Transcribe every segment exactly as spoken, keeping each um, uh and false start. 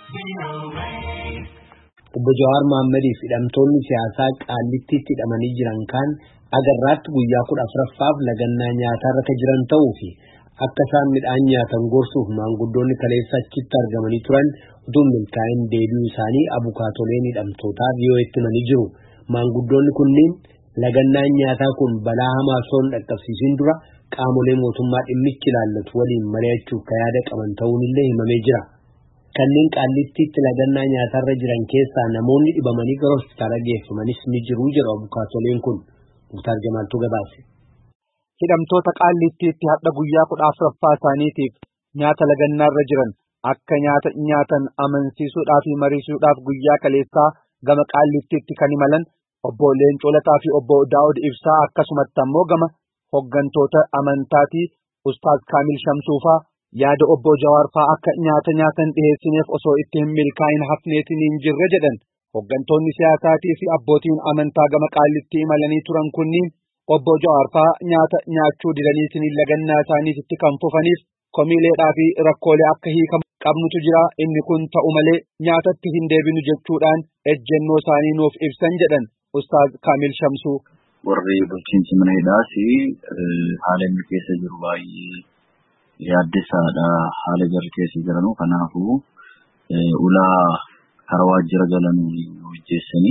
Obbo Jawaar Mohammadiif hidhamtoonni siyaasaa Qaallittiitti hidhamanii jiran kaan agarraatti guyyaa kudha afuraffaaf lagannaa nyaatarra kan jiran ta'uu fi akka isaan midhaan nyaatan gorsuuf maanguddoonni kaleessa achitti argamanii turan utuu milkaa'in deebi'uu isaanii abukaatoleen hidhamtootaa V O A'tti himanii jiru. Maanguddoonni kunniin lagannaan nyaataa kun balaa hamaa osoo hin dhaqqabsiisin dura qaamolee mootummaa dhimmichi ilaallatu waliin mari'achuuf kan yaada qaban ta'uun illee himamee jira. Kanneen Qaallittiitti lagannaa nyaatarra jiran keessaa namoonni dhibamanii gara hospitaala geeffamanis ni jiru jedhu abukaatoleen kun. Muktaar Jamaaltuu gabaase. Hidhamtoota Qaallittiitti hadha guyyaa kudha afuraffaa isaaniitiif nyaata lagannaarra jiran akka nyaata nyaatan amansiisuudhaaf fi mariisuudhaaf guyyaa kaleessaa gama Qaallittiitti kan imalan obbo Leencoo Lataa fi obbo Daawud Ibsaa akkasumatti ammoo gama hoggantoota amantaatii Ustaaz Kaamil Shamsuufaa yaada obbo Jawaar fa'aa akka nyaata nyaatan dhiheessineef osoo itti hin milkaa'in hafneetiin hin jirre jedhan. Hoggantoonni siyaasaatii fi abbootiin amantaa gama Qaallittii imalanii turan kunniin obbo Jawaar fa'aa nyaata nyaachuu didaniitiin lagannaa isaaniitti kan fufaniif komiileedhaa fi rakkoolee akka hiikamu qabnutu jira, inni kun ta'u malee nyaatatti hin deebinu jechuudhaan ejjennoo isaanii nuuf ibsan jedhan Ustaaz Kaamil Shamsuu. Warri bulchiinsi mana hidhaas haala inni keessa jiru baay'ee yaaddeessaadha. Haala jarri keessa jiranuu kanaafuu ulaa karaa waajjira galanuu hojjeessanii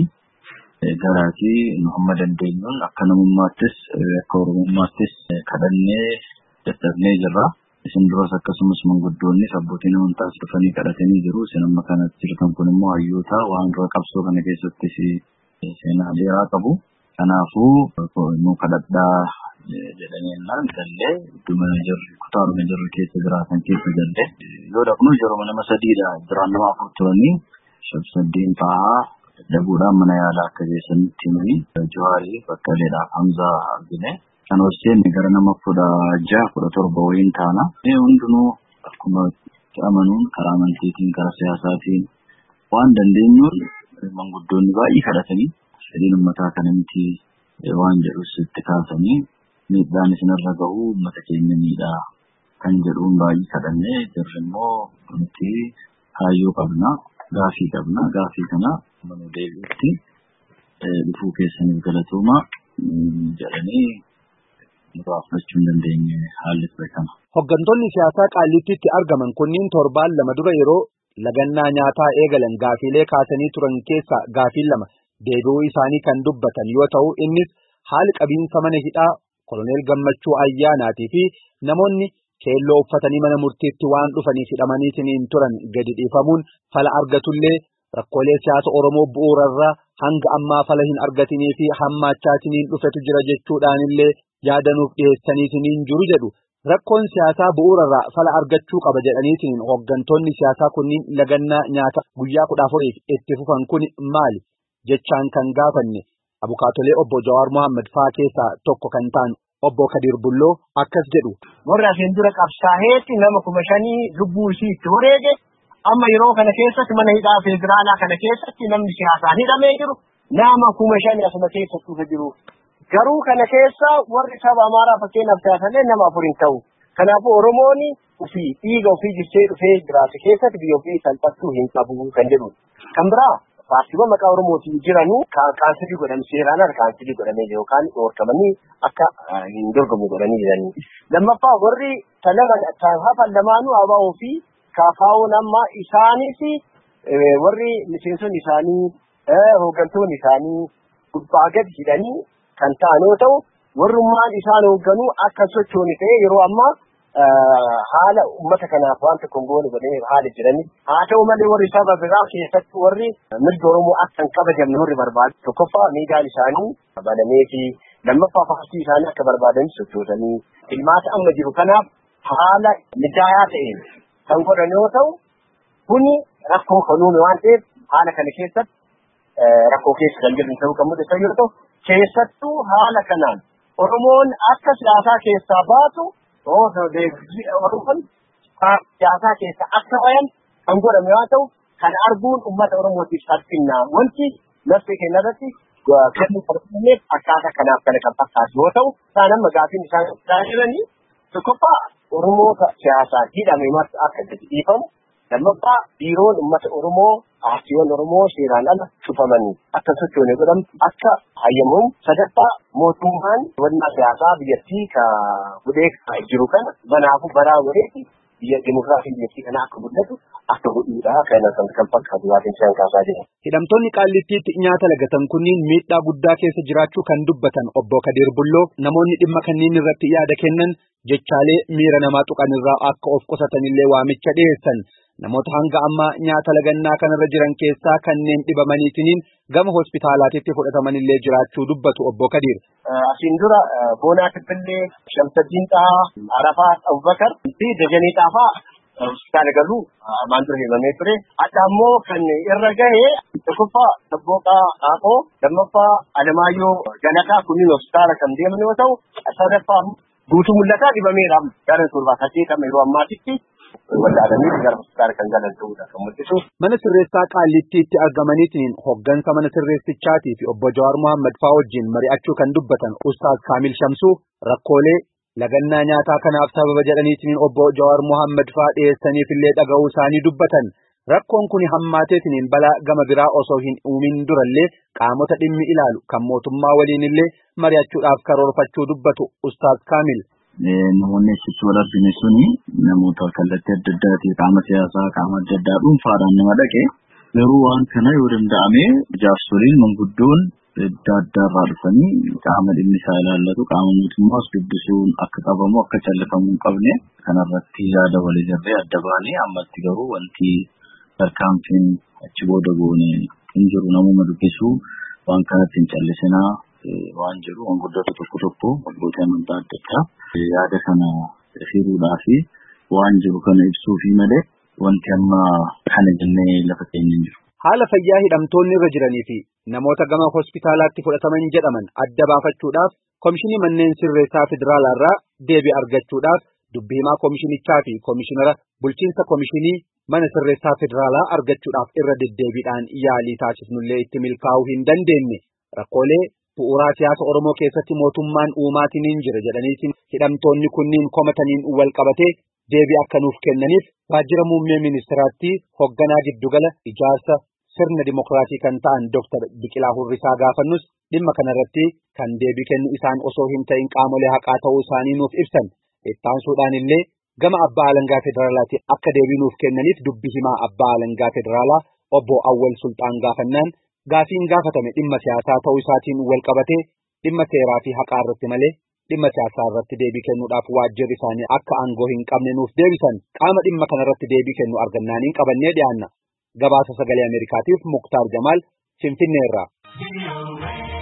garaati nu hamma dandeenyuun akka namummaattis akka oromummaattis kadhannee dadhabnee jirra. Isin duras akkasumas manguddoonnis abbootiin amantaas dhufanii kadhatanii jiru. Isin amma kanatti jirtan kun immoo hayyoota waan dura qabsoo kana keessatti seenaa dheeraa qabu. Kanaafuu nu kadhadhaa jedhanii ennaan gallee idduma jirri kutaaruma jirri keessa jiraatan keessa gallee yoo dhaqnu yeroo nama sadiidha biraan nama afur turanii shabsaddiin fa'aa dadhabuudhaan mana yaalaa akka geessanitti himanii Jawaarii Baqqaleedhaaf Hamzaa argine kan hojjenne gara nama kudha jaha kudha torba wayiin taana hundinuu akkuma amanuun karaa amantiitiin karaa siyaasaatiin waan dandeenyuun manguddoonni baay'ee kadhatanii fedhiin uummataa kana miti waan jedhus itti kaasanii miidhaan isinirra gahu uummata keenya miidhaa kan jedhuun baay'ee kadhannee jirri immoo nuti kaayyoo qabna gaafii qabna gaafii kana manuu deebi'utti dhufuu keessaniif galatooma jedhanii muraafachuu hin dandeenye haalli beekama. Hoggantoonni siyaasaa Qaallittiitti argaman kunniin torbaan lama dura yeroo lagannaa nyaataa eegalan gaafiilee kaasanii turan keessaa gaafiin lama deebi'uu isaanii kan dubbatan yoo ta'u innis haali qabiinsa mana hidhaa Koloneel Gammachuu Ayyaanaatii fi namoonni keelloo uffatanii mana murtiitti waan dhufaniif hidhamaniitiin turan gadi dhiifamuun fala argatullee rakkoolee siyaasa Oromoo bu'uurarraa hanga ammaa fala hin argatinii fi hammaachaatiin dhufetu jira jechuudhaanillee yaadanuuf dhiheessaniitiin jiru jedhu. Rakkoon siyaasaa bu'uurarraa fala argachuu qaba jedhaniitiin hoggantoonni siyaasaa kunniin lagannaa nyaata guyyaa kudha afuriif itti fufan kun maali jechaan kan gaafanne abukaatolee obbo Jawaar Mohammad fa'aa keessaa tokko kan ta'an obbo Kadir Bulloo akkas jedhu. Warra asiin dura qabsaa'eetti nama kuma shanii lubbuu isii itti wareege amma yeroo kana keessatti mana hidhaa federaalaa kana keessatti namni siyaasaan hidhamee jiru nama kuma shanii asuma keessatti dhufa jiru. Garuu kana keessa warri saba Amaaraa fakkeenyaaf taasisan nama afur hin ta'u. Kanaafuu Oromoon ofii dhiiga ofii jissee dhufee jiraate keessatti biyya ofii salphachuu hin qabu kan jedhu. Kan biraa paartiiwwan maqaa Oromootiin jiranuu kaansilii godhame seeraan ala kaansilii godhamee yookaan dhorkamanii akka hin dorgomu godhanii jiranii. Lammaffaa warri hafan lamaanuu abaa ofii kaafaa'uun amma isaanis warri miseensonni isaanii hoggantoonni isaanii gubbaa gadi hidhanii kan ta'an yoo ta'u warrummaan isaan hoogganuu akka sochooni ta'e yeroo ammaa haala ummata kanaaf waan tokko goone godhanii haala jiranii haa ta'u malee warri saba biraa keessatti warri mirga Oromoo akka hin kabajamne warri barbaadu tokkoffaa miidhaan isaanii banamee fi lammaffaa paartii isaanii akka barbaadan sochoosanii ilmaata amma jiru kanaaf haala mijaa'aa ta'een kan godhan yoo ta'u kuni rakkoo kanuume waan ta'eef haala kana keessatti rakkoo keessa kan jiran ta'uu kan mul'isan yoo ta'u keessattuu haala kanaan Oromoon akka siyaasaa keessaa baatu Oromoon siyaasaa keessaa akka bayan kan godhame yoo ta'u kan arguun uummata Oromootiif salphinaa wanti lafti keenya irratti kennu fardinneef akkaataa kanaaf kana kan fakkaatu yoo ta'u isaan amma gaafiin isaan jiranii tokkoffaa Oromoota siyaasaa hidhame akka itti dhiifamu Lammaffaa biiroon uummata Oromoo paartiiwwan Oromoo seeraan ala cufamanii akka sochoone godhamtu akka hayyamuun sadaffaa mootummaan wannaa siyaasaa biyyattii ka hudhee jiru kana banaafu baraa godheeti biyya dimokiraasii biyyattii kana akka guddatu akka godhuudha kana kan fakkaatu waan isaan kaasaa jiran. Hidhamtoonni Qaallittiitti nyaata lagatan kunniin miidhaa guddaa keessa jiraachuu kan dubbatan obbo Kadir Bulloo namoonni dhimma kanneen irratti yaada kennan jechaalee miira namaa tuqan irraa akka of qusatanillee waamicha dhiyeessan. Namoota hanga ammaa nyaata lagannaa kanarra jiran keessaa kanneen dhibamaniitiin gama hospitaalaatitti fudhatamanillee jiraachuu dubbatu obbo Kadir. Asiin dura Boonaa Kibbillee, Shamsaddiin Xahaa, Arafaa Abubakar fi Dajanee Xaafaa hospitaala galuu armaan dura himamee ture. Adda ammoo kan irra gahee tokkoffaa Sabbooqaa Qaaqoo, lammaffaa Alamaayyoo Galataa kunniin hospitaala kan deeman yoo ta'u, sadaffaa Guutuu Mul'ataa dhibameera. Gara torbaa saddeetama yeroo ammaatitti waldhaadanii gara hospitaala kan galan ta'uudha kan mul'isu. Mana sirreessaa Qaallittiitti argamaniitiin hoggansa mana sirreessichaatii fi obbo Jawaar Mohaammed fa'aa wajjin mari'achuu kan dubbatan Ustaaz Kaamil Shamsuu rakkoolee lagannaa nyaataa kanaaf sababa jedhaniitiin obbo Jawaar Mohaammed fa'aa dhiyeessaniif illee dhaga'uu isaanii dubbatan. Rakkoon kun hammaateetiin balaa gama biraa osoo hin uumin durallee qaamota dhimmi ilaalu kan mootummaa waliin illee mari'achuudhaaf karoorfachuu dubbatu Ustaaz Kaamil. Namoonni achitti wal argine suni namoota kallattii adda addaatii qaama siyaasaa qaama adda addaa dhuunfaadhaan nama dhaqe garuu waan kana yoo danda'ame jaarsoliin manguddoon adda addaarraa dhufanii qaama dhimmi isaa ilaallatu qaama mootummaas dubbisuun akka qabamu akka callifamuu hin qabne kanarratti yaada walii jirree adda baanee ammatti garuu wanti tarkaanfiin achi booda goone hin jiru namuma dubbisuu waan kanatti hin callisinaa waan jiru manguddoota tokko tokko waggoota amantaa adda addaa yaada kana firuudhaa fi waan jiru kana ibsuu fi malee wanti amma kana jennee lafa keenya jiru. Haala fayyaa hidhamtoonni irra jiranii fi namoota gama hospitaalaatti fudhataman jedhaman adda baafachuudhaaf Komishinii Manneen Sirreessaa Federaalaa irraa deebii argachuudhaaf dubbii himaa komishinichaa fi komishinara bulchiinsa komishinii mana sirreessaa Federaalaa argachuudhaaf irra deddeebiidhaan yaalii taasisnullee itti milkaa'uu hin dandeenye. Rakkoolee bu'uuraa siyaasa Oromoo keessatti mootummaan uumaatiin jira jedhaniitiin hidhamtoonni kunniin komataniin wal qabatee deebii akka nuuf kennaniif waajjira muummee ministiraatti hoogganaa giddugala ijaarsa sirna dimokiraasii kan ta'an Dooktar Biqilaa Hurrisaa gaafannus dhimma kanarratti kan deebii kennu isaan osoo hin ta'in qaamolee haqaa ta'uu isaanii nuuf ibsan. Ittaansuudhaan illee gama abbaa alangaa federaalaatti akka deebii nuuf kennaniif dubbii himaa abbaa alangaa federaalaa obbo Awwal Sultaan gaafannaan gaafiin gaafatame dhimma siyaasaa ta'uu isaatiin wal qabatee dhimma seeraa fi haqaa irratti malee dhimma siyaasaa irratti deebii kennuudhaaf waajjirri isaanii akka aangoo hin qabne nuuf deebisan. Qaama dhimma kanarratti deebii kennu argannaaniin qabannee dhiyaanna. Gabaasa sagalee Ameerikaatiif Muktaar Jamaal Finfinneerraa.